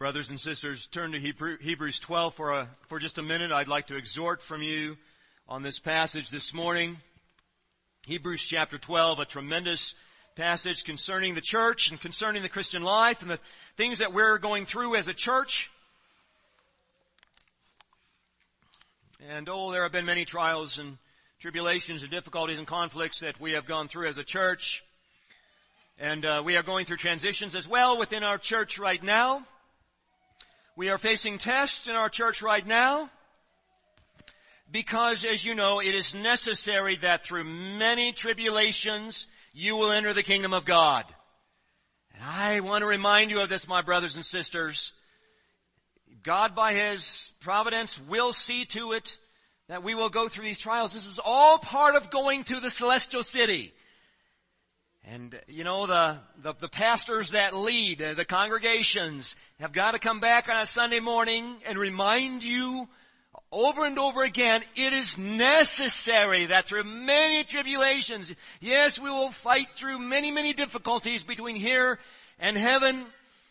Brothers and sisters, turn to Hebrews 12 for just a minute. I'd like to exhort from you on this passage this morning. Hebrews chapter 12, a tremendous passage concerning the church and concerning the Christian life and the things that we're going through as a church. And there have been many trials and tribulations and difficulties and conflicts that we have gone through as a church. And we are going through transitions as well within our church right now. We are facing tests in our church right now because, as you know, it is necessary that through many tribulations you will enter the kingdom of God. And I want to remind you of this, my brothers and sisters. God, by His providence, will see to it that we will go through these trials. This is all part of going to the celestial city. And, you know, the pastors that lead, the congregations, have got to come back on a Sunday morning and remind you over and over again, it is necessary that through many tribulations, yes, we will fight through many, many difficulties between here and heaven.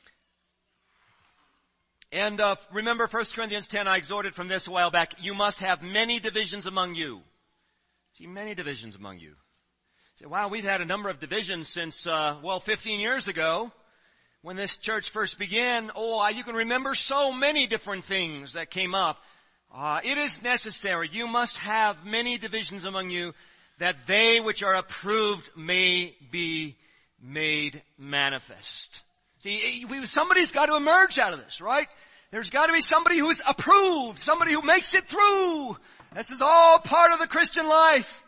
And remember 1 Corinthians 10, I exhorted from this a while back, you must have many divisions among you. See, many divisions among you. Say, wow, we've had a number of divisions since, 15 years ago when this church first began. You can remember so many different things that came up. It is necessary. You must have many divisions among you that they which are approved may be made manifest. See, somebody's got to emerge out of this, right? There's got to be somebody who's approved, somebody who makes it through. This is all part of the Christian life.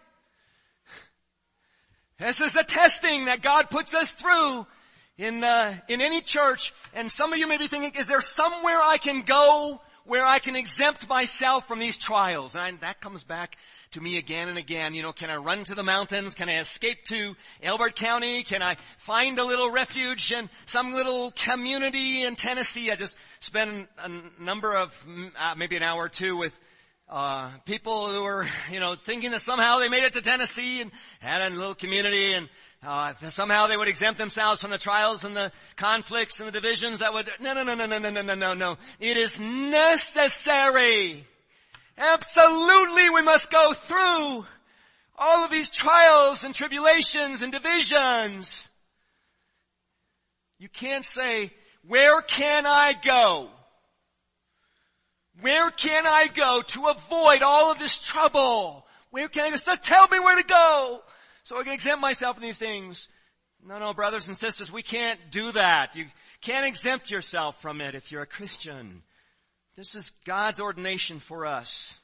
This is the testing that God puts us through in any church. And some of you may be thinking, is there somewhere I can go where I can exempt myself from these trials? And that comes back to me again and again. You know, can I run to the mountains? Can I escape to Elbert County? Can I find a little refuge in some little community in Tennessee? I just spent a number of, maybe an hour or two with people who were, thinking that somehow they made it to Tennessee and had a little community and somehow they would exempt themselves from the trials and the conflicts and the divisions that would, no. It is necessary. Absolutely, we must go through all of these trials and tribulations and divisions. You can't say, where can I go? Where can I go to avoid all of this trouble? Where can I go? Just tell me where to go so I can exempt myself from these things. No, brothers and sisters, we can't do that. You can't exempt yourself from it if you're a Christian. This is God's ordination for us.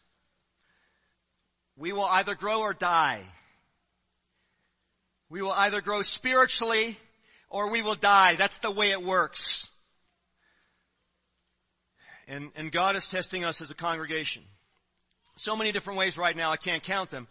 We will either grow or die. We will either grow spiritually or we will die. That's the way it works. And God is testing us as a congregation. So many different ways right now, I can't count them.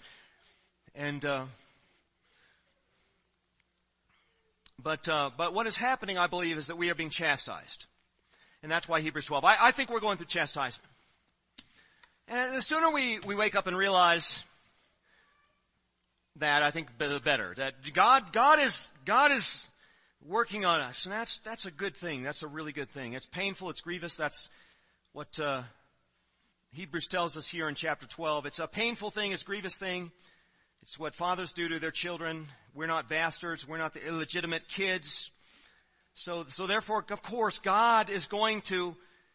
But what is happening, I believe, is that we are being chastised. And that's why Hebrews 12. I think we're going through chastisement. And the sooner we wake up and realize that, I think the better. That God is working on us. And that's a good thing. That's a really good thing. It's painful, it's grievous. That's what Hebrews tells us here in chapter 12. It's a painful thing, it's a grievous thing. It's what fathers do to their children. We're not bastards. We're not the illegitimate kids. So therefore, of course, God is going to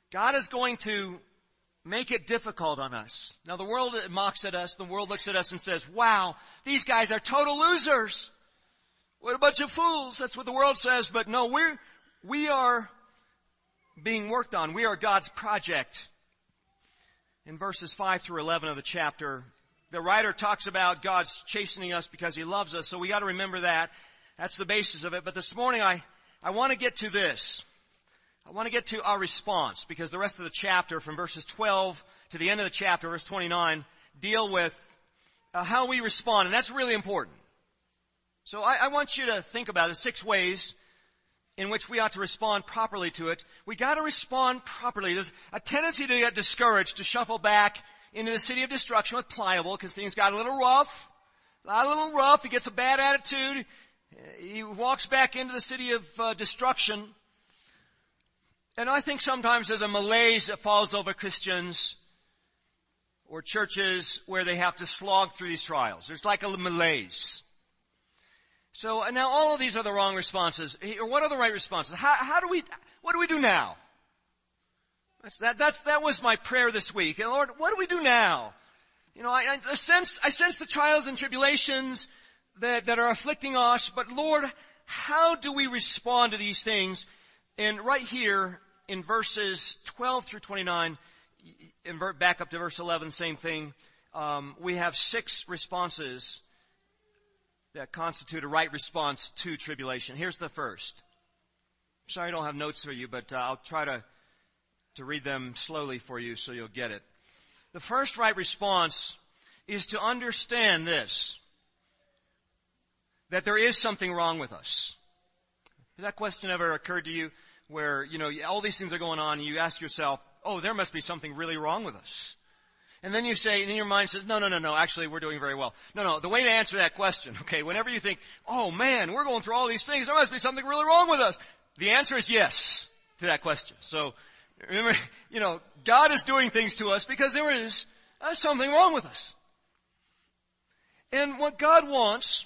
make it difficult on us. Now the world mocks at us. The world looks at us and says, wow, these guys are total losers. What a bunch of fools. That's what the world says. But no, we are being worked on. We are God's project. In verses 5 through 11 of the chapter, the writer talks about God's chastening us because He loves us. So we got to remember that. That's the basis of it. But this morning I want to get to this. I want to get to our response because the rest of the chapter from verses 12 to the end of the chapter, verse 29, deal with how we respond. And that's really important. So I want you to think about it. 6 ways in which we ought to respond properly to it. We got to respond properly. There's a tendency to get discouraged, to shuffle back into the city of destruction with Pliable because things got a little rough. He gets a bad attitude. He walks back into the city of destruction. And I think sometimes there's a malaise that falls over Christians or churches where they have to slog through these trials. There's like a malaise. So now all of these are the wrong responses. Or what are the right responses? What do we do now? That was my prayer this week. And Lord, what do we do now? You know, I sense the trials and tribulations that are afflicting us, but Lord, how do we respond to these things? And right here in verses 12 through 29, invert back up to verse 11, same thing. We have 6 responses that constitute a right response to tribulation. Here's the first. Sorry I don't have notes for you, but I'll try to read them slowly for you so you'll get it. The first right response is to understand this, that there is something wrong with us. Has that question ever occurred to you where, you know, all these things are going on and you ask yourself, oh, there must be something really wrong with us? And then you say, and then your mind says, no, actually we're doing very well. No, the way to answer that question, okay, whenever you think, oh man, we're going through all these things, there must be something really wrong with us. The answer is yes to that question. So, remember, you know, God is doing things to us because there is something wrong with us. And what God wants,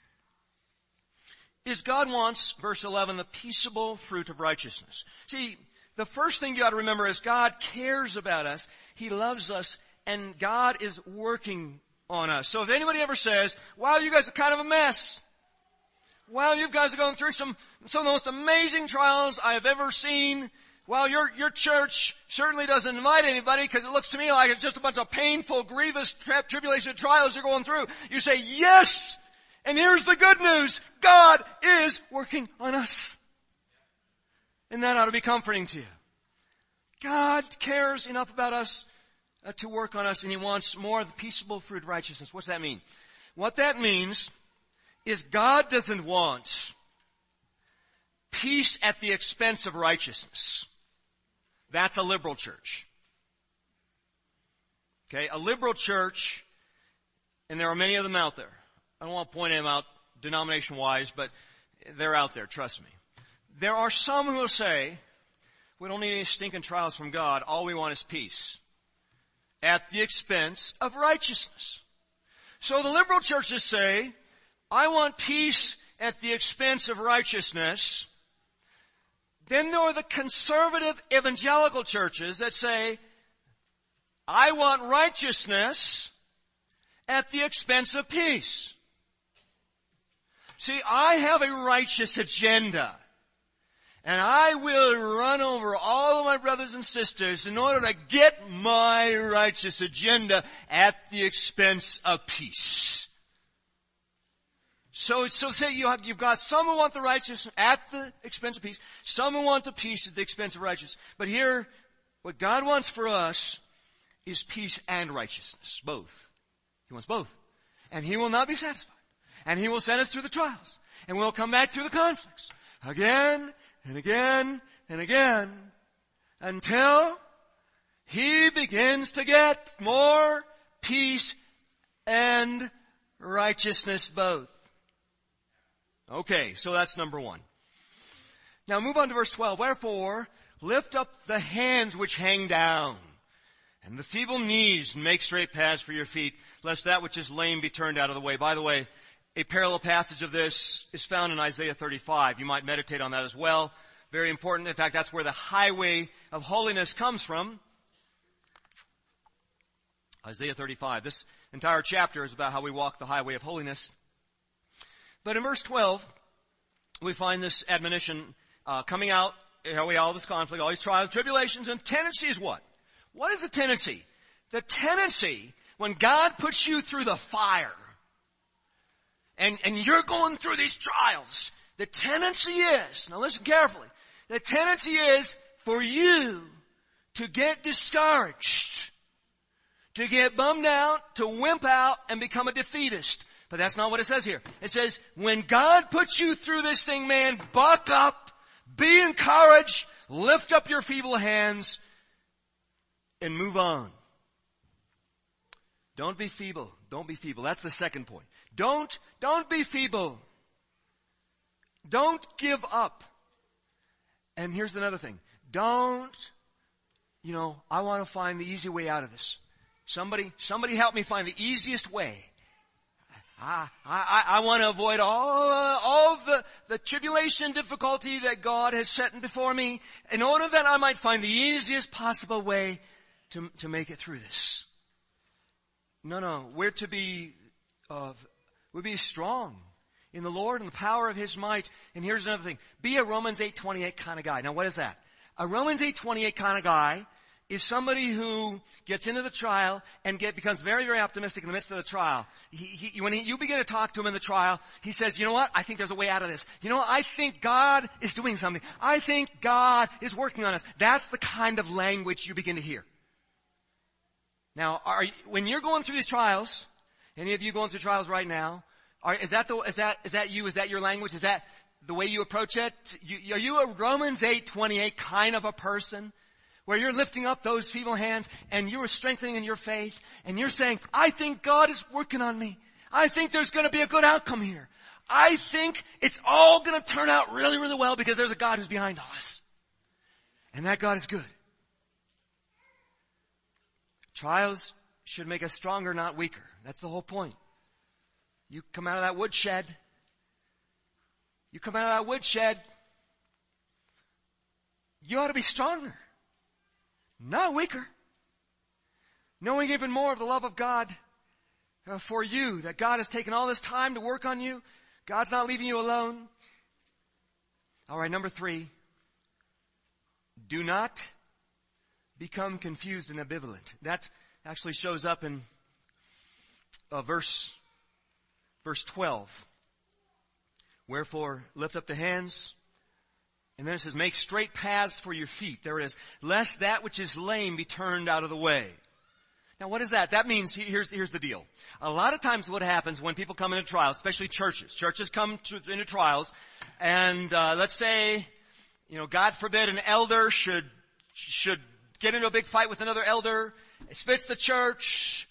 verse 11, the peaceable fruit of righteousness. See, the first thing you ought to remember is God cares about us, He loves us, and God is working on us. So if anybody ever says, wow, you guys are kind of a mess. Wow, you guys are going through some of the most amazing trials I have ever seen. Well, your church certainly doesn't invite anybody because it looks to me like it's just a bunch of painful, grievous tribulation trials you're going through. You say, yes! And here's the good news. God is working on us. And that ought to be comforting to you. God cares enough about us to work on us, and He wants more of the peaceable fruit of righteousness. What's that mean? What that means is God doesn't want peace at the expense of righteousness. That's a liberal church. Okay, a liberal church, and there are many of them out there. I don't want to point them out denomination-wise, but they're out there, trust me. There are some who will say, we don't need any stinking trials from God, all we want is peace at the expense of righteousness. So the liberal churches say, I want peace at the expense of righteousness. Then there are the conservative evangelical churches that say, I want righteousness at the expense of peace. See, I have a righteous agenda. And I will run over all of my brothers and sisters in order to get my righteous agenda at the expense of peace. So say you've got some who want the righteous at the expense of peace, some who want the peace at the expense of righteousness. But here, what God wants for us is peace and righteousness, both. He wants both. And He will not be satisfied. And He will send us through the trials. And we'll come back through the conflicts again and again and again until He begins to get more peace and righteousness both. Okay, so that's number 1. Now move on to verse 12. Wherefore, lift up the hands which hang down, and the feeble knees, and make straight paths for your feet, lest that which is lame be turned out of the way. By the way, a parallel passage of this is found in Isaiah 35. You might meditate on that as well. Very important. In fact, that's where the highway of holiness comes from. Isaiah 35. This entire chapter is about how we walk the highway of holiness. But in verse 12, we find this admonition coming out, all this conflict, all these trials, tribulations, and tendency is what? What is the tendency? The tendency, when God puts you through the fire, and you're going through these trials, the tendency is, now listen carefully, the tendency is for you to get discouraged, to get bummed out, to wimp out, and become a defeatist. But that's not what it says here. It says, when God puts you through this thing, man, buck up, be encouraged, lift up your feeble hands, and move on. Don't be feeble. Don't be feeble. That's the second point. Don't be feeble. Don't give up. And here's another thing. Don't, I want to find the easy way out of this. Somebody help me find the easiest way. I want to avoid all of the tribulation, difficulty that God has set before me in order that I might find the easiest possible way to make it through this. No. We're to be strong in the Lord and the power of His might. And here's another thing. Be a Romans 8:28 kind of guy. Now what is that? A Romans 8:28 kind of guy is somebody who gets into the trial and becomes very, very optimistic in the midst of the trial. When you begin to talk to him in the trial, he says, you know what? I think there's a way out of this. I think God is doing something. I think God is working on us. That's the kind of language you begin to hear. Now, when you're going through these trials, any of you going through trials right now, is that you? Is that your language? Is that the way you approach it? Are you a Romans 8:28 kind of a person? Where you're lifting up those feeble hands and you're strengthening in your faith and you're saying, I think God is working on me. I think there's going to be a good outcome here. I think it's all going to turn out really, really well because there's a God who's behind all this. And that God is good. Trials should make us stronger, not weaker. That's the whole point. You come out of that woodshed. You ought to be stronger. Not weaker. Knowing even more of the love of God for you, that God has taken all this time to work on you. God's not leaving you alone. All right, number 3. Do not become confused and ambivalent. That actually shows up in verse 12. Wherefore, lift up the hands. And then it says, make straight paths for your feet. There it is. Lest that which is lame be turned out of the way. Now what is that? That means, here's the deal. A lot of times what happens when people come into trials, especially churches. Churches come into trials, and let's say, God forbid an elder should get into a big fight with another elder. It splits the church.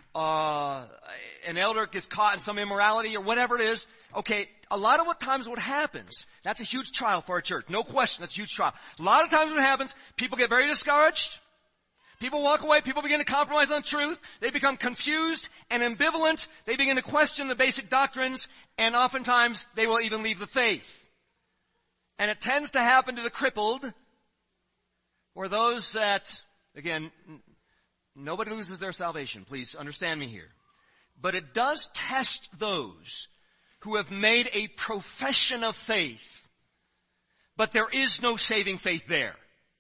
An elder gets caught in some immorality or whatever it is. Okay, a lot of times what happens, that's a huge trial for a church. No question, that's a huge trial. A lot of times what happens, people get very discouraged. People walk away. People begin to compromise on truth. They become confused and ambivalent. They begin to question the basic doctrines, and oftentimes they will even leave the faith. And it tends to happen to the crippled, or those that, again, nobody loses their salvation. Please understand me here. But it does test those who have made a profession of faith, but there is no saving faith there.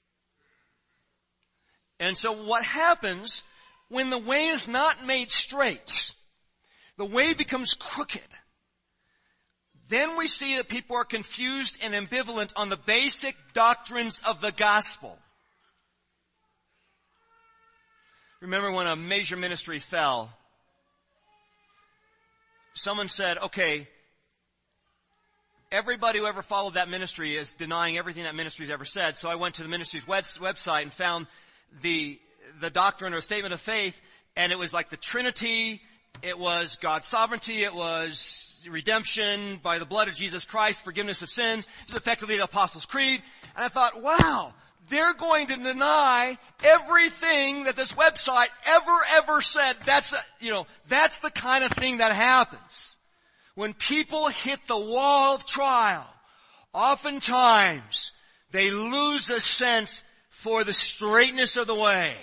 And so what happens when the way is not made straight, the way becomes crooked, then we see that people are confused and ambivalent on the basic doctrines of the gospel. Remember when a major ministry fell, someone said, okay, everybody who ever followed that ministry is denying everything that ministry's ever said. So I went to the ministry's website and found the doctrine or statement of faith, and it was like the Trinity, it was God's sovereignty, it was redemption by the blood of Jesus Christ, forgiveness of sins. It was effectively the Apostles' Creed. And I thought, wow, they're going to deny everything that this website ever said. That's the kind of thing that happens. When people hit the wall of trial, oftentimes they lose a sense for the straightness of the way.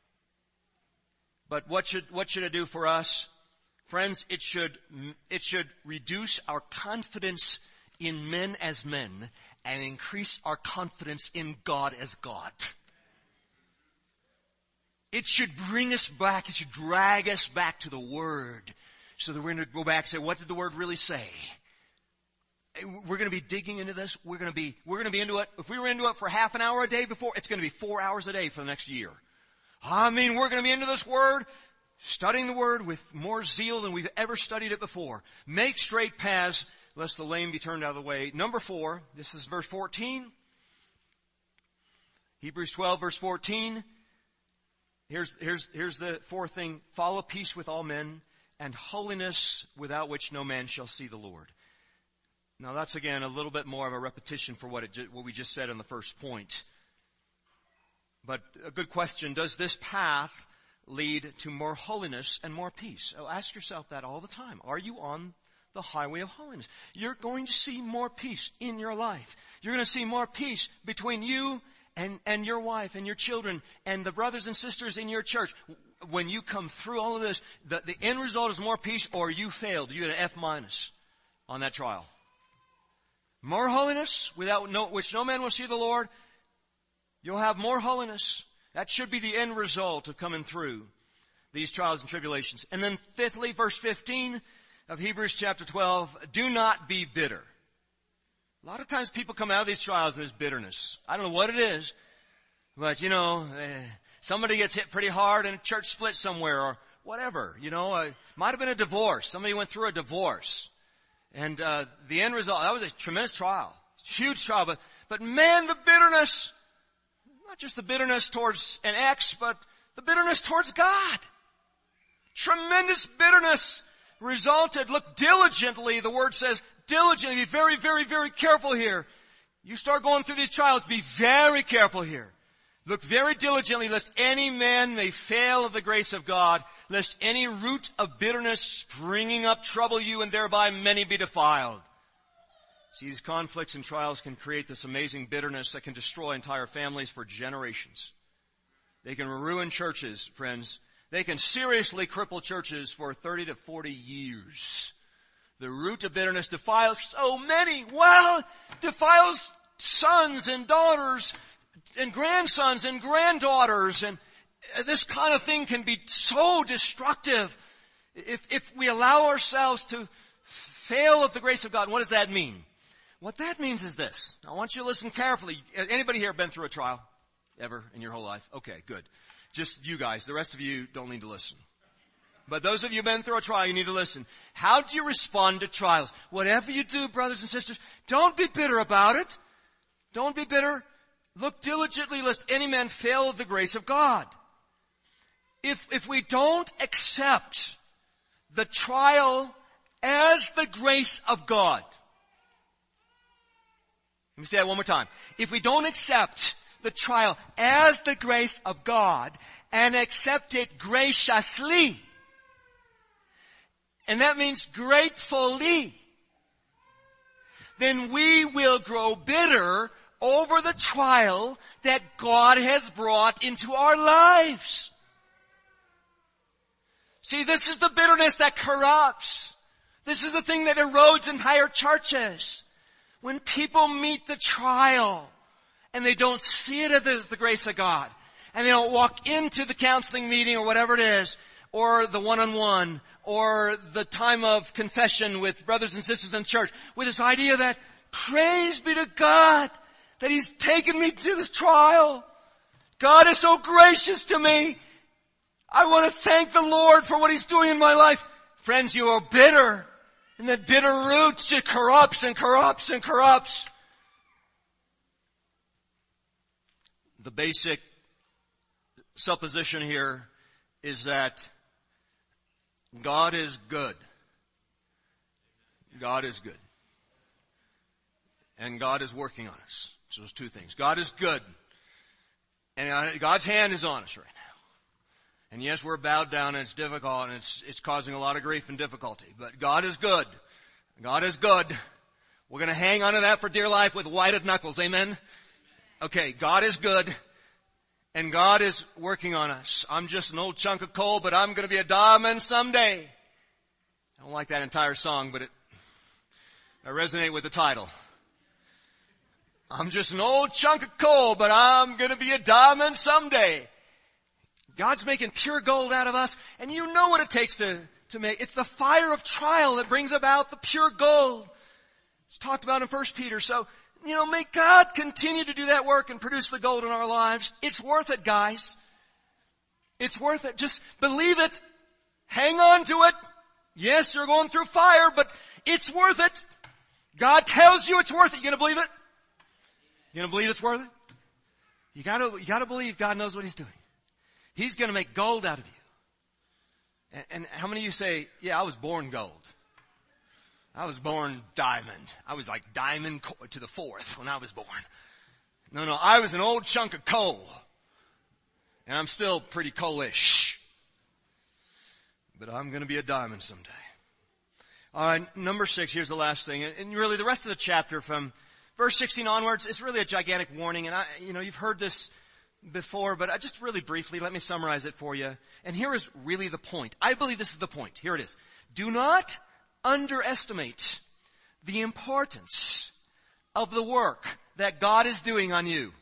But what should it do for us? Friends, it should reduce our confidence in men as men and increase our confidence in God as God. It should bring us back, it should drag us back to the Word, so that we're going to go back and say, what did the Word really say? We're going to be digging into this. We're going to be into it. If we were into it for half an hour a day before, it's going to be 4 hours a day for the next year. We're going to be into this Word, studying the Word with more zeal than we've ever studied it before. Make straight paths, lest the lame be turned out of the way. Number 4, this is verse 14. Hebrews 12, verse 14. Here's the fourth thing. Follow peace with all men and holiness, without which no man shall see the Lord. Now that's again a little bit more of a repetition for what we just said in the first point. But a good question, does this path lead to more holiness and more peace? Oh, ask yourself that all the time. Are you on the highway of holiness? You're going to see more peace in your life. You're going to see more peace between you and your wife and your children and the brothers and sisters in your church. When you come through all of this, the end result is more peace, or you failed. You get an F- on that trial. More holiness, which no man will see the Lord. You'll have more holiness. That should be the end result of coming through these trials and tribulations. And then fifthly, verse 15 of Hebrews chapter 12, do not be bitter. A lot of times people come out of these trials and there's bitterness. I don't know what it is, but somebody gets hit pretty hard and a church split somewhere or whatever. Might have been a divorce. Somebody went through a divorce. And the end result, that was a tremendous trial. Huge trial. But man, the bitterness, not just the bitterness towards an ex, but the bitterness towards God. Tremendous bitterness resulted. Look diligently, the word says diligently. Be very, very, very careful here. You start going through these trials, be very careful here. Look very diligently, lest any man may fail of the grace of God, lest any root of bitterness springing up trouble you, and thereby many be defiled. See, these conflicts and trials can create this amazing bitterness that can destroy entire families for generations. They can ruin churches, friends. They can seriously cripple churches for 30 to 40 years. The root of bitterness defiles so many. Well, defiles sons and daughters and grandsons and granddaughters. And this kind of thing can be so destructive if we allow ourselves to fail of the grace of God. What does that mean? What that means is this. I want you to listen carefully. Anybody here been through a trial ever in your whole life? Okay, good. Just you guys. The rest of you don't need to listen. But those of you who've been through a trial, you need to listen. How do you respond to trials? Whatever you do, brothers and sisters, don't be bitter about it. Don't be bitter. Look diligently lest any man fail of the grace of God. If we don't accept the trial as the grace of God. Let me say that one more time. If we don't accept the trial as the grace of God and accept it graciously, and that means gratefully, then we will grow bitter over the trial that God has brought into our lives. See, this is the bitterness that corrupts. This is the thing that erodes entire churches. When people meet the trial and they don't see it as the grace of God, and they don't walk into the counseling meeting or whatever it is, or the one-on-one, or the time of confession with brothers and sisters in church, with this idea that, praise be to God, that He's taken me to this trial. God is so gracious to me. I want to thank the Lord for what He's doing in my life. Friends, you are bitter. And that bitter root, it corrupts and corrupts and corrupts. The basic supposition here is that God is good. God is good. And God is working on us. So those two things. God is good. And God's hand is on us right now. And yes, we're bowed down and it's difficult and it's causing a lot of grief and difficulty. But God is good. God is good. We're going to hang on to that for dear life with whited knuckles. Amen? Okay, God is good. And God is working on us. I'm just an old chunk of coal, but I'm going to be a diamond someday. I don't like that entire song, but I resonate with the title. I'm just an old chunk of coal, but I'm going to be a diamond someday. God's making pure gold out of us, and you know what it takes to make. It's the fire of trial that brings about the pure gold. It's talked about in 1 Peter. So, may God continue to do that work and produce the gold in our lives. It's worth it, guys. It's worth it. Just believe it. Hang on to it. Yes, you're going through fire, but it's worth it. God tells you it's worth it. You gonna believe it? You gonna believe it's worth it? You gotta believe God knows what He's doing. He's going to make gold out of you. And how many of you say, yeah, I was born gold. I was born diamond. I was like diamond to the fourth when I was born. No, I was an old chunk of coal. And I'm still pretty coalish. But I'm going to be a diamond someday. All right, number 6, here's the last thing. And really the rest of the chapter from verse 16 onwards is really a gigantic warning. And you've heard this before, but just really briefly, let me summarize it for you. And here is really the point. I believe this is the point. Here it is. Do not underestimate the importance of the work that God is doing on you.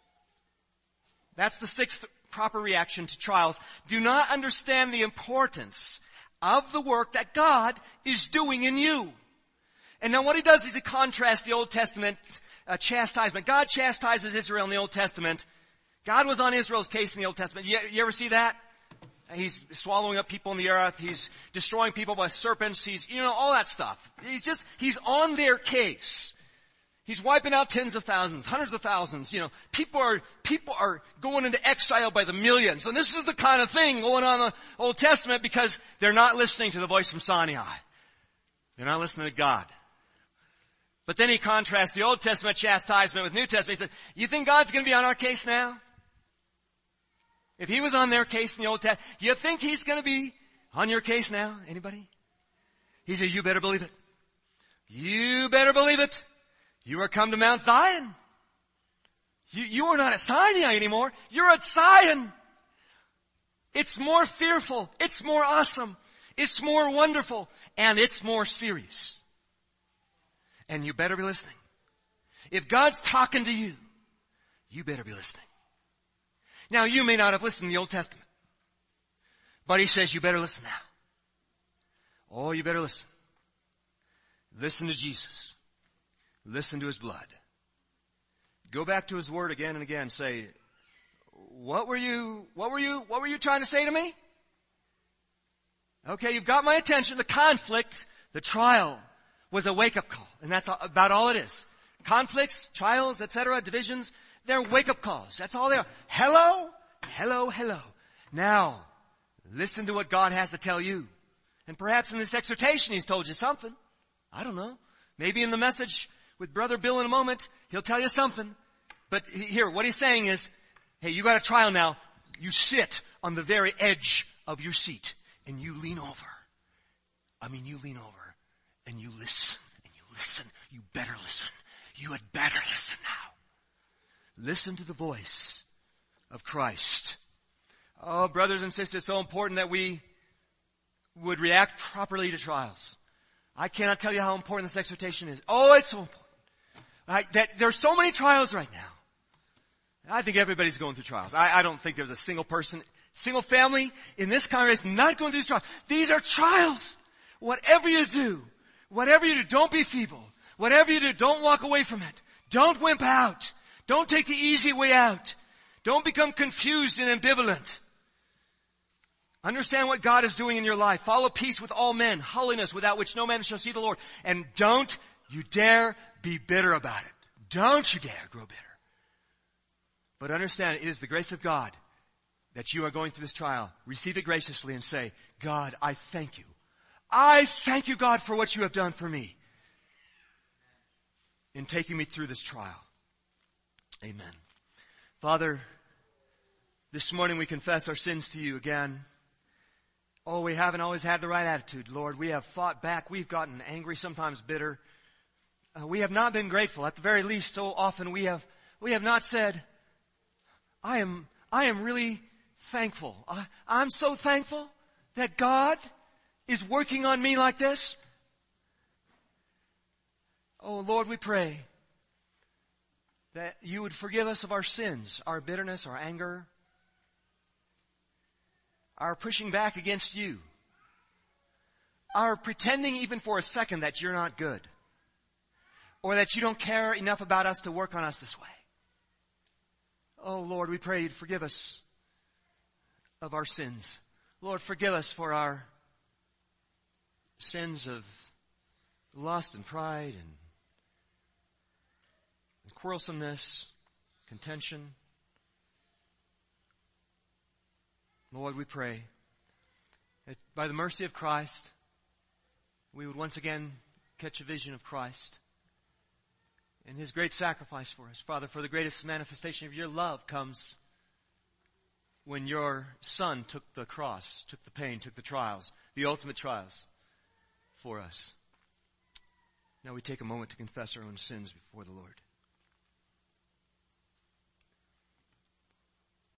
That's the 6th proper reaction to trials. Do not understand the importance of the work that God is doing in you. And now what he does is he contrasts the Old Testament chastisement. God chastises Israel in the Old Testament. God was on Israel's case in the Old Testament. You ever see that? He's swallowing up people in the earth. He's destroying people by serpents. He's, all that stuff. He's on their case. He's wiping out tens of thousands, hundreds of thousands. People are going into exile by the millions. And this is the kind of thing going on in the Old Testament because they're not listening to the voice from Sinai. They're not listening to God. But then he contrasts the Old Testament chastisement with New Testament. He says, you think God's going to be on our case now? If he was on their case in the Old Testament, you think he's going to be on your case now? Anybody? He said, you better believe it. You better believe it. You are come to Mount Zion. You are not at Sinai anymore. You're at Zion. It's more fearful. It's more awesome. It's more wonderful. And it's more serious. And you better be listening. If God's talking to you, you better be listening. Now, you may not have listened in the Old Testament. But he says you better listen now. Oh, you better listen. Listen to Jesus. Listen to his blood. Go back to his word again and again. Say, what were you trying to say to me? Okay, you've got my attention. The conflict, the trial was a wake-up call. And that's about all it is. Conflicts, trials, etc., divisions, they're wake-up calls. That's all they are. Hello, hello, hello. Now, listen to what God has to tell you. And perhaps in this exhortation he's told you something. I don't know. Maybe in the message with Brother Bill in a moment, he'll tell you something. But here, what he's saying is, hey, you got a trial now. You sit on the very edge of your seat and you lean over. You lean over and you listen and you listen. You better listen. You had better listen now. Listen to the voice of Christ. Oh, brothers and sisters, it's so important that we would react properly to trials. I cannot tell you how important this exhortation is. Oh, it's so important. That there's so many trials right now. I think everybody's going through trials. I don't think there's a single person, single family in this congregation not going through these trials. These are trials. Whatever you do, don't be feeble. Whatever you do, don't walk away from it. Don't wimp out. Don't take the easy way out. Don't become confused and ambivalent. Understand what God is doing in your life. Follow peace with all men, holiness without which no man shall see the Lord. And don't you dare be bitter about it. Don't you dare grow bitter. But understand it is the grace of God that you are going through this trial. Receive it graciously and say, God, I thank you. I thank you, God, for what you have done for me in taking me through this trial. Amen. Father, this morning we confess our sins to you again. Oh, we haven't always had the right attitude, Lord. We have fought back. We've gotten angry, sometimes bitter. We have not been grateful. At the very least, so often we have not said, I am really thankful. I'm so thankful that God is working on me like this. Oh, Lord, we pray that you would forgive us of our sins, our bitterness, our anger, our pushing back against you, our pretending even for a second that you're not good, or that you don't care enough about us to work on us this way. Oh, Lord, we pray you'd forgive us of our sins. Lord, forgive us for our sins of lust and pride and quarrelsomeness, contention. Lord, we pray that by the mercy of Christ, we would once again catch a vision of Christ and His great sacrifice for us. Father, for the greatest manifestation of your love comes when your Son took the cross, took the pain, took the trials, the ultimate trials for us. Now we take a moment to confess our own sins before the Lord.